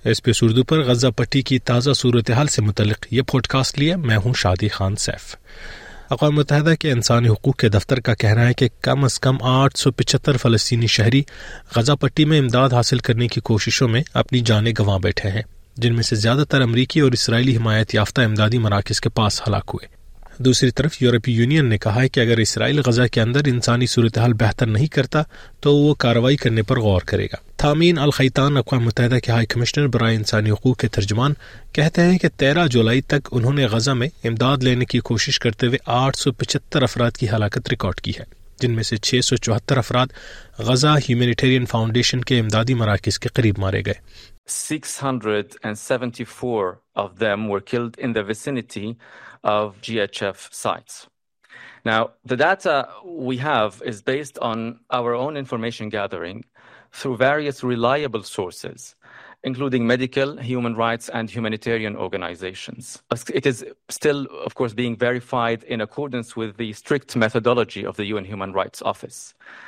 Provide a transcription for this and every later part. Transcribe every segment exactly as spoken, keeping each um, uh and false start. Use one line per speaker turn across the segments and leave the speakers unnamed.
SPS Urdu पर गजा पट्टी की ताज़ा सूरत हाल से मुतल्लिक ये पॉडकास्ट लिया। मैं हूँ शादी खान सैफ। अक़वाम मुत्तहिदा के इंसानी हुकूक के दफ्तर का कहना है कि कम अज़ कम आठ सौ पचहत्तर फ़लस्तीनी शहरी गजा पट्टी में इमदाद हासिल करने की कोशिशों में अपनी जानें गंवा बैठे हैं, जिनमें से ज़्यादातर अमरीकी और इसराइली हिमायत याफ्ता इमदादी मराकज़ के पास हलाक हुए। दूसरी तरफ यूरोपीय यूनियन ने कहा है कि अगर इसराइल गजा के अंदर इंसानी सूरत हाल बेहतर नहीं करता तो वो कार्रवाई करने पर गौर करेगा। थामीन अल खैतान अक़वाम मुत्तहिदा के हाई कमिश्नर बराए इंसानी हुकूक के तर्जुमान कहते हैं कि तेरह जुलाई तक उन्होंने गजा में इमदाद लेने की कोशिश करते हुए आठ सौ पचहत्तर अफराद की हलाकत रिकॉर्ड की है, जिनमें से छः सौ चौहत्तर अफराद गजा ह्यूमैनिटेरियन फाउंडेशन के इमदादी मराकज़ के करीब मारे गए।
six hundred seventy-four of them were killed in the vicinity of G H F sites. Now, the data we have is based on our own information gathering through various reliable sources, including medical, human rights, and humanitarian organizations. It is still, of course, being verified in accordance with the strict methodology of the U N Human Rights Office.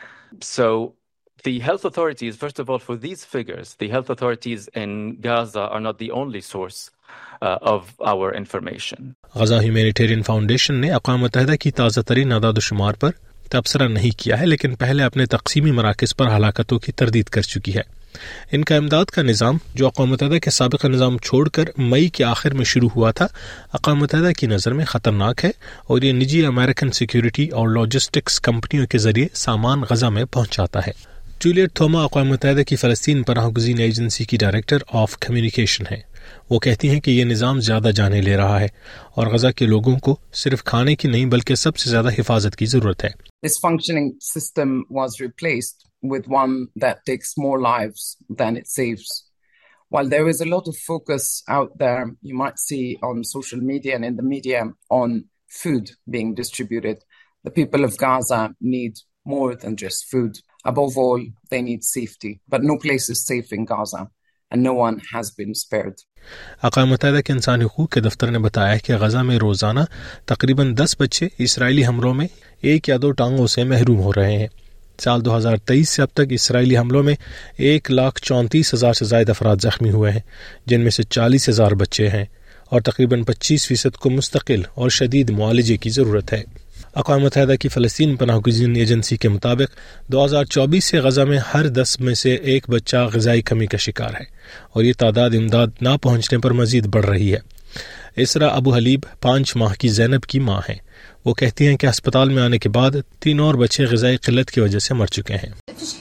So, the health authorities, first of all, for these figures, the health authorities in Gaza are not the only source uh, of our information.
Gaza humanitarian foundation ने अक़वाम मुत्तहिदा की ताज़ा तरीन अदाद-ओ-शुमार पर तबसरा नहीं किया है, लेकिन पहले अपने तक़सीमी मराकज़ पर हलाकतों की तरदीद कर चुकी है। इनका इमदाद का निज़ाम, जो अक़वाम मुत्तहिदा के साबिक़ निज़ाम छोड़कर मई के आखिर में शुरू हुआ था, अक़वाम मुत्तहिदा की नज़र में ख़तरनाक है और ये निजी अमेरिकन सिक्योरिटी और लॉजिस्टिक्स कंपनियों के ज़रिए सामान गजा में पहुँचाता है। जूलियट थोमा अक़वाम मुत्तहिदा की फ़लस्तीन पनाहगज़ीन एजेंसी की डायरेक्टर ऑफ कम्युनिकेशन है। वो कहती हैं कि ये निज़ाम ज़्यादा जाने ले रहा है और गजा के लोगों को सिर्फ खाने की नहीं बल्कि सबसे ज़्यादा हिफाजत की ज़रूरत है।
This functioning system was replaced with one that takes more lives than it saves. While there is a lot of focus out there, you might see on social media and in the media on food being distributed, the people of Gaza need more than just food. Above all, they need safety, but no place is safe in Gaza, and no one has been spared.
अक़वाम मुत्तहिदा के इंसानी हुकूक के दफ्तर ने बताया है कि गजा में रोज़ाना तकरीबन दस बच्चे इसराइली हमलों में एक या दो टांगों से महरूम हो रहे हैं। साल दो हज़ार तेईस से अब तक इसराइली हमलों में एक लाख चौंतीस हज़ार से ज़ायद अफराद ज़ख्मी हुए हैं, जिनमें से चालीस हज़ार बच्चे हैं और तकरीबन पच्चीस फीसद को मुस्तकिल और शदीद मुआलजे की ज़रूरत है। अक़वाम मुत्तहिदा की फ़लस्तीन पनाहगज़ीन एजेंसी के मुताबिक दो हज़ार चौबीस से गजा में हर दस में से एक बच्चा ग़िज़ाई कमी का शिकार है और ये तादाद इमदाद ना पहुँचने पर मज़ीद बढ़ रही है। इसरा अबू हलीब पाँच माह की ज़ैनब की माँ हैं। वो कहती हैं कि अस्पताल में आने के बाद तीन और बच्चे ग़िज़ाई क़िल्लत की वजह से मर चुके हैं।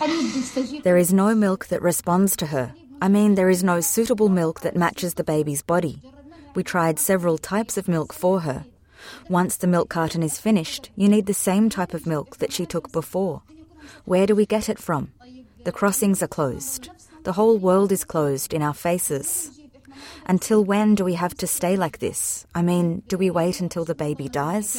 There is no milk that responds to her. I mean, there is no suitable milk that matches the baby's body. We tried several types of milk for her. Once the milk carton is finished, you need the same type of milk that she took before. Where do we get it from? The crossings are closed. The whole world is closed in our faces. Until when do we have to stay like this? I mean, do we wait until the baby dies?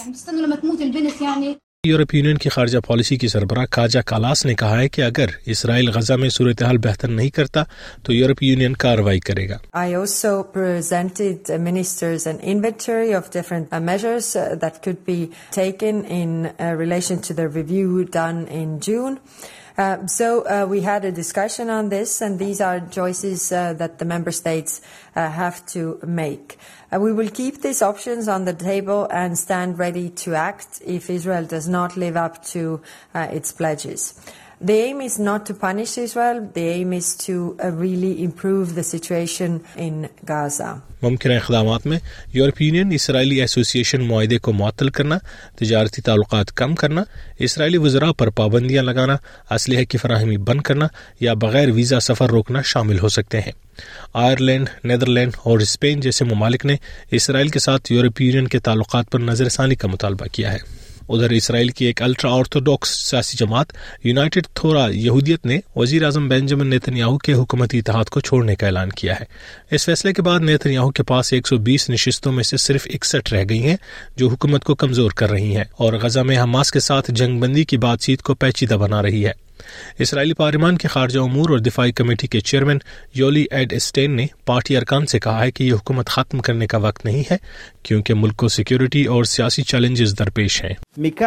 यूरोपीय union की खारजा policy की सरबराह काजा कालास ने कहा है कि अगर Israel गजा में सूरत हाल बेहतर नहीं करता तो यूरोपीय यूनियन कार्रवाई करेगा।
I also presented ministers an inventory of different measures that could be taken in relation to the review done in June. Uh, so uh, we had a discussion on this, and these are choices uh, that the member states uh, have to make. Uh, we will keep these options on the table and stand ready to act if Israel does not live up to uh, its pledges. The aim is not to punish Israel. The aim is to uh, really improve the situation in Gaza.
मुमकिन इक़दामात में यूरोपीय union Israeli association मुआहदे को मुअत्तल करना, तिजारती ताल्लुकात कम करना, Israeli वज़रा पर पाबंदियाँ लगाना, असलहे की फराहमी बंद करना या बग़ैर वीज़ा सफ़र रोकना शामिल हो सकते हैं। आयरलैंड, नीदरलैंड और स्पेन जैसे ममालिक ने इसराइल के साथ यूरोपीय यूनियन के ताल्लुकात पर नज़रसानी का मुतालबा किया है। उधर इसराइल की एक अल्ट्रा ऑर्थोडॉक्स सियासी जमात यूनाइटेड थोरा यहूदियत ने वज़ीर आज़म बेंजामिन नेतन्याहू के हुकूमती इत्तेहाद को छोड़ने का ऐलान किया है। इस फैसले के बाद नेतन्याहू के पास एक सौ बीस नशिस्तों में से सिर्फ इकसठ रह गई हैं, जो हुकूमत को कमज़ोर कर रही हैं और गजा में हमास के साथ जंगबंदी की बातचीत को पेचीदा बना रही है। इसराइली पार्लिमान के खारजा उमूर और दिफाई कमेटी के चेयरमैन योली एड स्टेन ने पार्टी अरकान से कहा है कि ये हुकूमत खत्म करने का वक्त नहीं है, क्योंकि मुल्क को सिक्योरिटी और सियासी चैलेंजेस दरपेश हैं।
מכאן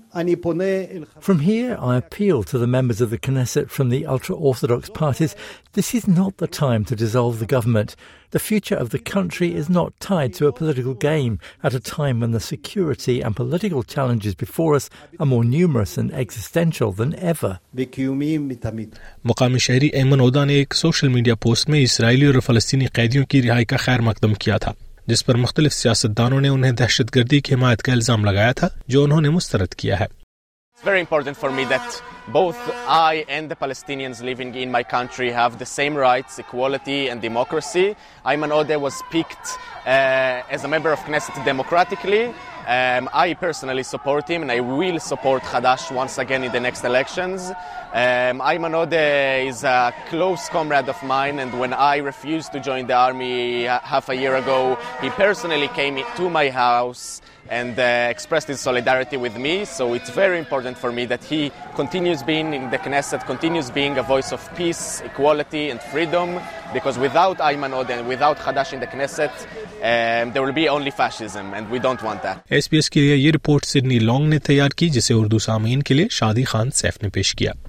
From here, I appeal to the members of the Knesset from the ultra-Orthodox parties. This is not the time to dissolve the government. The future of the country is not tied to a political game at a time when the security and political challenges before us are more numerous and existential than ever.
मुकामी शहरी Ayman Odeh ने एक social media post में इसराइली और फ़लस्तीनी कैदियों की रिहाई का खैर मकदम किया था, जिस पर मुख्तलिफ सियासतदानों ने उन्हें दहशतगर्दी की हिमायत का इल्जाम लगाया था, जो उन्होंने मुस्तरद किया है.
It's very important for me that both I and the Palestinians living in my country have the same rights, equality and democracy. Ayman Odeh was picked uh, as a member of Knesset democratically. Um, I personally support him and I will support Hadash once again in the next elections. Um, Ayman Odeh is a close comrade of mine, and when I refused to join the army half a year ago, he personally came to my house and uh, expressed his solidarity with me. So it's very important for me that he continues being in the Knesset, continues being a voice of peace, equality and freedom, because without Ayman Odeh and without Hadash in the Knesset, um, there will be only fascism, and we don't want that.
S P S के लिए ये report Sydney long ने तैयार की, जिसे उर्दू सामीन के लिए शादी खान सैफ ने पेश किया.